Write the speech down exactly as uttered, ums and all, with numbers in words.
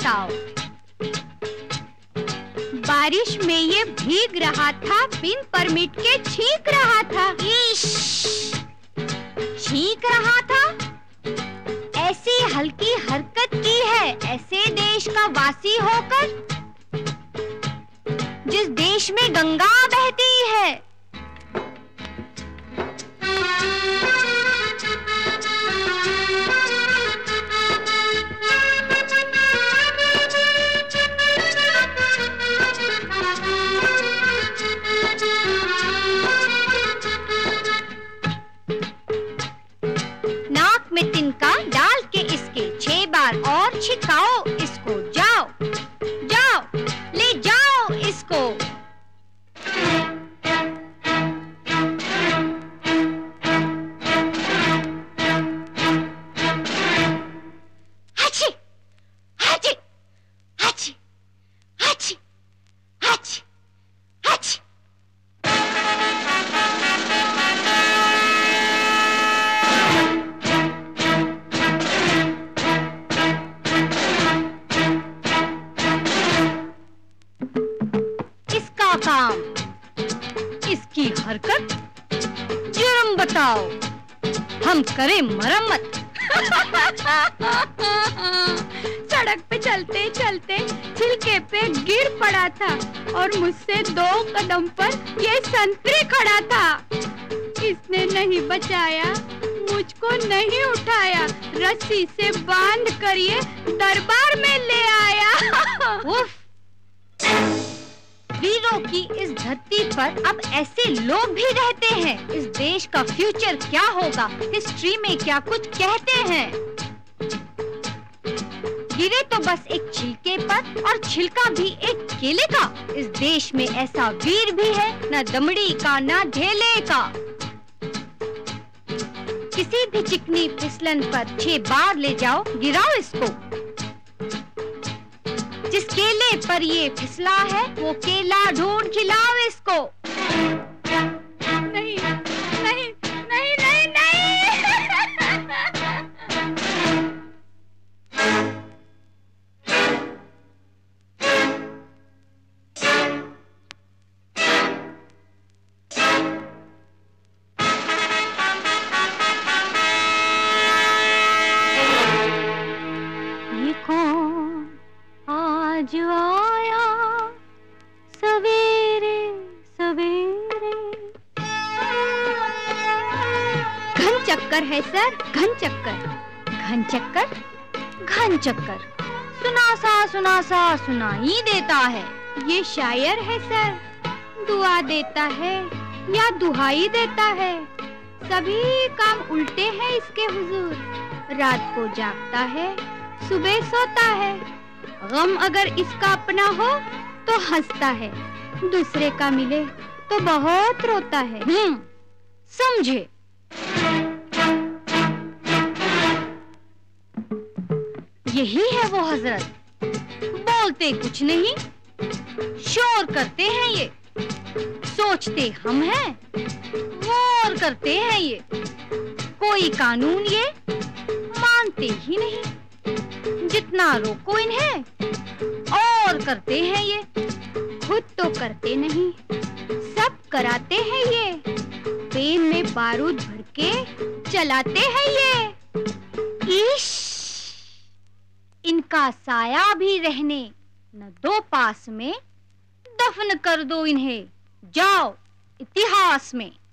बताओ। बारिश में ये भीग रहा था, बिन परमिट के छींक रहा था। इश! छींक रहा था? ऐसी हल्की हरकत की है ऐसे देश का वासी होकर, जिस देश में गंगा बहती है। नाक में तिनका डाल के इसके छह बार और छिड़काओ इसको। जाओ जाओ, ले जाओ इसको। हाची हाची हाची हाची हाची हाची। इसका काम, इसकी हरकत, जुर्म बताओ, हम करें मरम्मत। सड़क पे चलते चलते छिलके पे गिर पड़ा था और मुझसे दो कदम पर ये संतरे खड़ा था। इसने नहीं बचाया, मुझको नहीं उठाया, रस्सी से बांध कर ये दरबार में ले आया। उफ! वीरों की इस धरती पर अब ऐसे लोग भी रहते हैं। इस देश का फ्यूचर क्या होगा, हिस्ट्री में क्या कुछ कहते हैं। गिरे तो बस एक छिलके पर, और छिलका भी एक केले का। इस देश में ऐसा वीर भी है, न दमड़ी का न ढेले का। किसी भी चिकनी फिसलन पर छह बार ले जाओ, गिराओ इसको। जिस केले पर ये फिसला है, वो केला ढूंढ खिलाओ इसको। नहीं नहीं नहीं नहीं नहीं। ये कौन आज आया सवेरे सवेरे। घन चक्कर है सर, घन चक्कर, घन चक्कर, घन चक्कर। सुना सा सुना सा सुनाई देता है। ये शायर है सर, दुआ देता है या दुहाई देता है। सभी काम उल्टे हैं इसके हुजूर। रात को जागता है, सुबह सोता है। गम अगर इसका अपना हो तो हंसता है, दूसरे का मिले तो बहुत रोता है। हम्म, समझे? यही है वो हजरत, बोलते कुछ नहीं, शोर करते हैं ये। सोचते हम हैं, गौर करते हैं ये। कोई कानून ये मानते ही नहीं। जितना रोको इन्हें और करते हैं ये। खुद तो करते नहीं, सब कराते हैं ये। पेन में बारूद भर के चलाते हैं ये। इश! इनका साया भी रहने न दो पास में, दफन कर दो इन्हें। जाओ इतिहास में।